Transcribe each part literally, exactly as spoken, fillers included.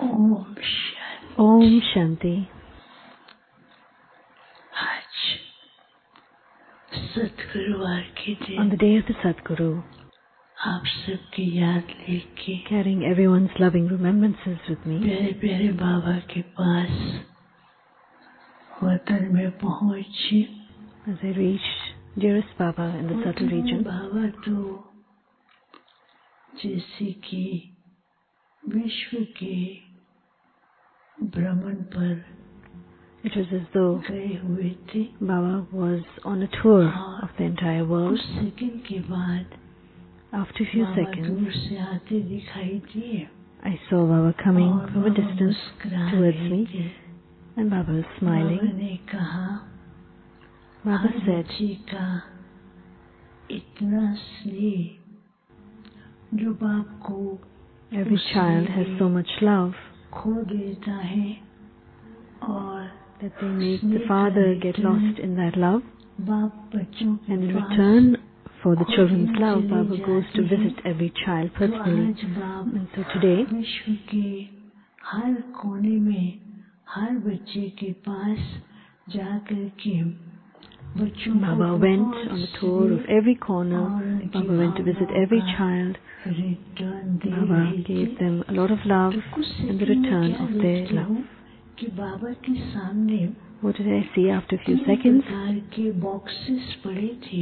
Om Shanti. Om Shanti. आज सतगुरुवार के दिन On the day of the Sadguru, आप सबकी याद लेके carrying everyone's loving remembrances with me, प्यारे प्यारे बाबा के पास वतन में पहुंचे। as I reach dearest Baba in the subtle region, बाबा तो जैसे कि विश्व के भ्रमण पर it was as though गए हुए थे। Baba was on a tour of the entire world. कुछ सेकंड के बाद After a few Baba seconds, दूर से आते दिखाई दिए I saw Baba coming और from a बाबा distance मुस्कुरा towards रहे me, थे। and Baba was Baba smiling. ने कहा Baba हर said, बच्चे का इतना स्नेह जो बाप को every child has so much love खो देता है और that they make the father get lost in that love, बाप बच्चों के and in pass return for the children's खोजने love, चले Baba goes to जाते हैं। visit every child तो personally. आज बाप And so today, विश्व के हर कोने में हर बच्चे के पास जाकर के बच्चों को Baba went बहुत on a tour of every corner. और उनकी Baba went to visit भावनाओं every का child. रिटर्न दे Baba रहे gave थे। them a lot of love तो कुछ and the सेकंड में return क्या of their देखती love. हूँ कि बाबा के सामने What did I see after a few तीन seconds? प्रकार के बॉक्सेस पड़े थे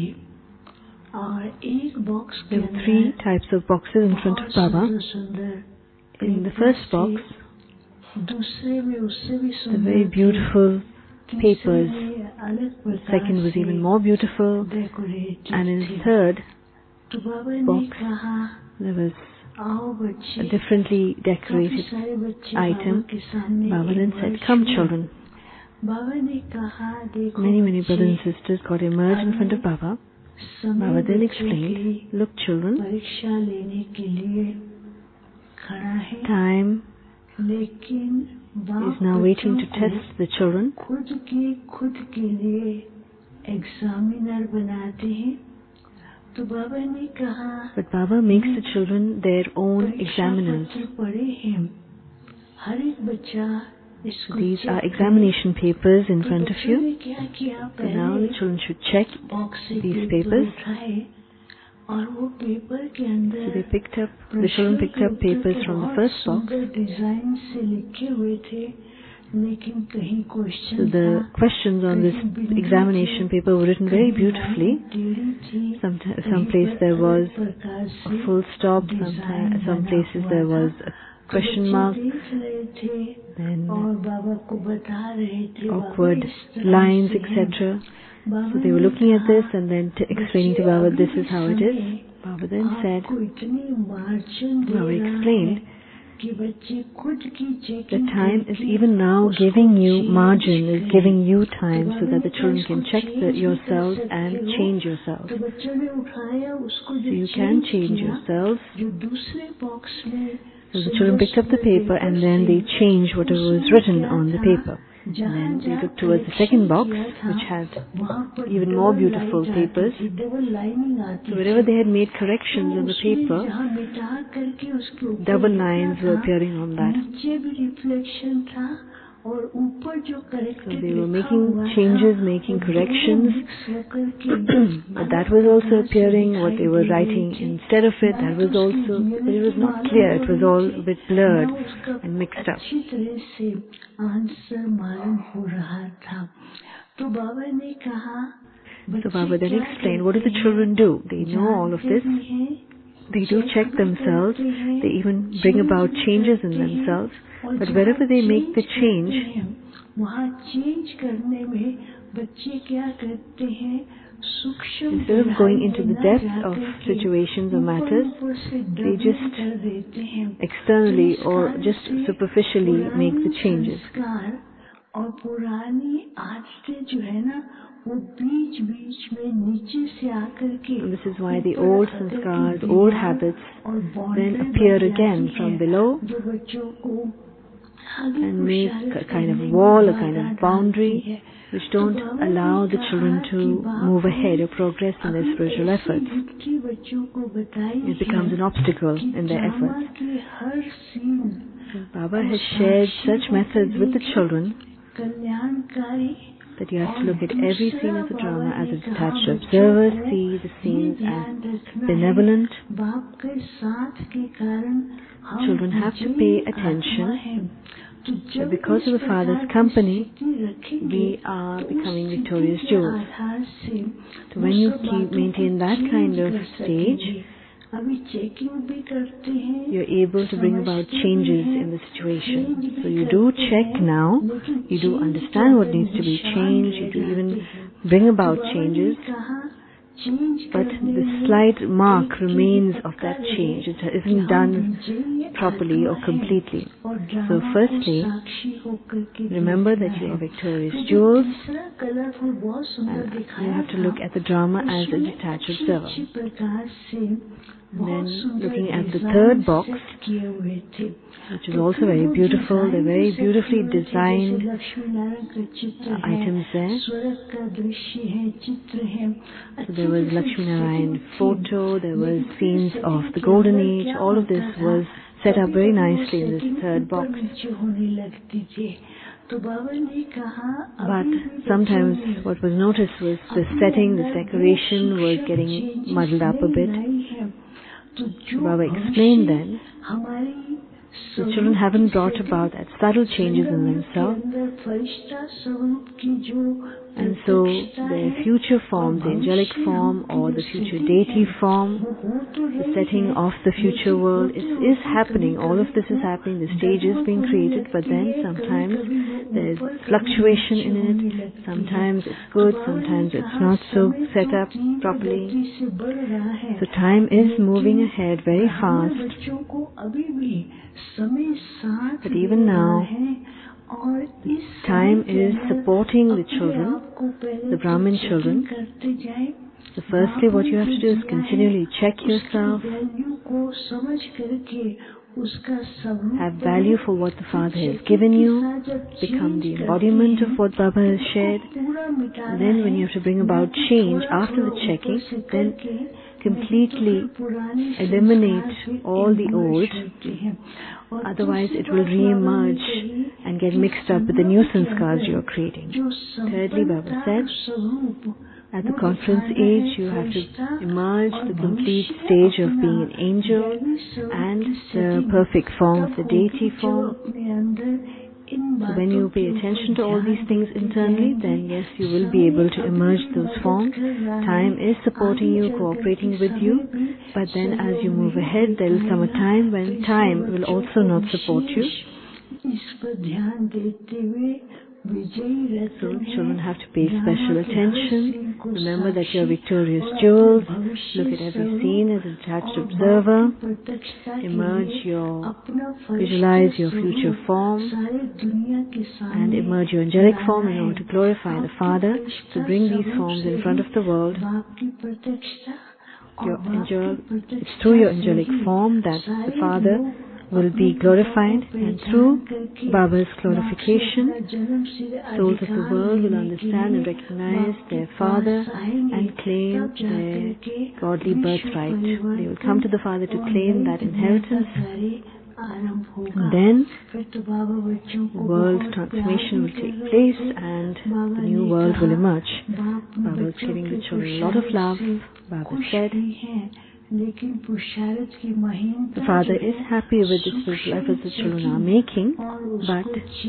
और एक बॉक्स के There were अंदर three types of boxes in front of बहुत Baba. सुंदर सुंदर In the papers first थे। box, दूसरे में उससे भी the सुंदर very थे। beautiful तीसरे papers. में अलग The प्रकार second was से even more beautiful. Decorated And in थे। the third तो बाबा ने box, कहा there was आओ a बच्चे। differently काफी decorated सारे बच्चे item. बाबा के सामने Baba then said, emerge "Come, हुए। children." बाबा ने कहा देखो Many, many बच्चे, brothers and sisters got emerged in front of Baba. समय Baba then बच्चों explained, की "Look, children, परीक्षा लेने के लिए खड़ा है, time लेकिन बाप is now waiting to बच्चों test the children. को खुद के खुद के लिए एग्जामिनर बनाते हैं। तो बाबा ने कहा But Baba makes the children their own परीक्षा examiners. पत्र पढ़े हैं, हर एक बच्चा इसको These चेक are करे। examination papers in तो front of बच्चों you. ने क्या किया, So now पहले the children should check box से these पेपर papers. उठाए और वो पेपर के So अंदर they picked up, the children picked up papers from the first box. सुंदर डिजाइन से लिखे हुए थे, लेकिन कहीं So क्वेश्चन the था, questions on this examination paper were written very beautifully. Some, some place there was a full stop, some, some places there was a question mark, then और बाबा को बता रहे थे awkward बाबा इस तरह lines, से et है। cetera. Baba So they were ने looking at कहा, this and then t- explaining to बच्चे, Baba, अभी this भी is how it is. समय Baba then said, आपको इतनी मार्जिन दे Baba रहा explained, है कि बच्चे खुद की the चेकिंग time is करके even now उसको giving you change margin, is करें। giving you तो time so बाबा that ने the कहा, children इसको can check change the, भी कर yourselves सकते and हो। change yourselves. तो बच्चों ने उठाया उसको जो So you can change change किया, yourselves. जो दूसरे बॉक्स में So the children picked up the paper and then they changed whatever was written on the paper. And then they looked towards the second box, which had even more beautiful papers. So wherever they had made corrections on the paper, double lines were appearing on that. So they were making changes, making corrections, but that was also appearing. What they were writing instead of it, that was also, but it was not clear. It was all a bit blurred and mixed up. तो बाबा ने कहा, So Baba then explained, what do the children do? They know all of this. They do check themselves. They even bring about changes in themselves. But wherever they make the change, वहाँ change करने में बच्चे क्या करते हैं, सूक्ष्म instead of going into the depth of situations or matters, they just externally or just superficially make the changes. और पुरानी आदतें जो है ना, वो बीच बीच में नीचे से आकर के, and this is why the old sanskars, old habits then appear again from below and make a kind of wall, a kind of boundary, which don't allow the children to move ahead or progress in their spiritual efforts. It becomes an obstacle in their efforts. Baba has shared such methods with the children कल्याणकारी that you have to look at every scene of the drama as a detached observer, see the scenes as benevolent. Children have to pay attention that because of the Father's company, we are becoming victorious jewels. So when you keep maintain that kind of stage, you're able to bring about changes in the situation. So you do check now, you do understand what needs to be changed, you do even bring about changes, but the slight mark remains of that change. It isn't done properly or completely. So firstly, remember that you are victorious jewels, and you have to look at the drama as a detached observer. And then looking at the third box, which is also very beautiful. They're very beautifully designed uh, items there. So there was Lakshmi Narayan photo, there was scenes of the Golden Age. All of this was set up very nicely in this third box. But sometimes what was noticed was the setting, the decoration was getting muddled up a bit. So Baba explained then, the children haven't brought about that subtle changes in themselves, and so their future form, the angelic form or the future deity form, the setting of the future world is, is happening. All of this is happening, the stage is being created, but then sometimes there's fluctuation in it, sometimes it's good, sometimes it's not so set up properly. So time is moving ahead very fast. But even now, time is supporting the children, the Brahmin children. So firstly, what you have to do is continually check yourself, have value for what the Father has given you, become the embodiment of what Baba has shared. And then when you have to bring about change after the checking, then completely eliminate all the old, otherwise it will re-emerge and get mixed up with the new sanskars you are creating. Thirdly, Baba said, at the conference age, you have to emerge the complete stage of being an angel and the perfect form of the deity form. So when you pay attention to all these things internally, then yes, you will be able to emerge those forms. Time is supporting you, cooperating with you, but then as you move ahead, there will come a time when time will also not support you. So children have to pay special attention. Remember that you are victorious jewels. Look at every scene as a detached observer. Emerge your, visualize your future form and emerge your angelic form in order to glorify the Father. So bring these forms in front of the world. Your angel, it's through your angelic form that the Father will be glorified, and through Baba's glorification, souls of the world will understand and recognize their Father and claim their godly birthright. They will come to the Father to claim that inheritance, and then world transformation will take place and the new world will emerge. Baba is giving the children a lot of love. Baba said, the Father is happy with the spiritual efforts the children are making, but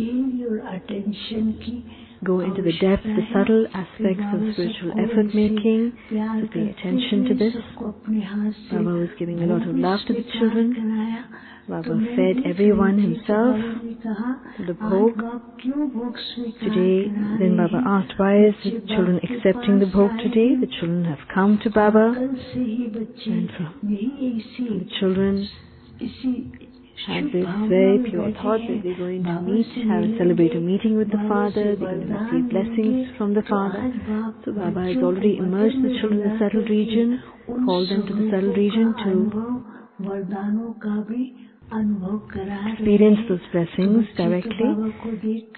go into the depth, the subtle aspects of spiritual effort making. So pay attention to this. Baba was giving a lot of love to the children. Baba fed everyone himself the bhog. Today, then Baba asked, why is the children accepting the bhog today? The children have come to Baba, and from the children have this very pure thought that they're going to meet, have celebrate a meeting with the Father, they're going to receive blessings from the Father. So Baba has already immersed the children in the subtle region, called them to the subtle region to experience those blessings directly.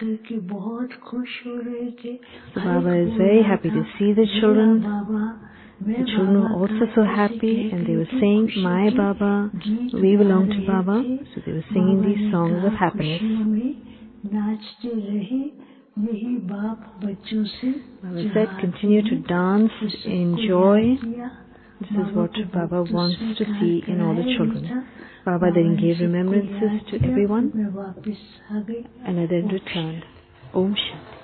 So Baba is very happy to see the children. The children were also so happy, and they were saying, "My Baba, we belong to Baba." So they were singing these songs of happiness. Baba said, continue to dance in joy. This is what Baba wants to see in all the children. Baba then gave remembrances to everyone, and I then returned. Om Shanti.